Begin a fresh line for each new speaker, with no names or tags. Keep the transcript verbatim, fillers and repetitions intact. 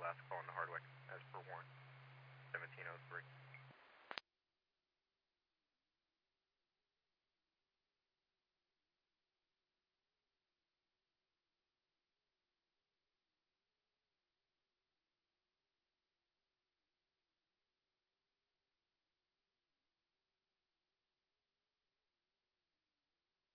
last call into Hardwick, as per warrant, seventeen oh three.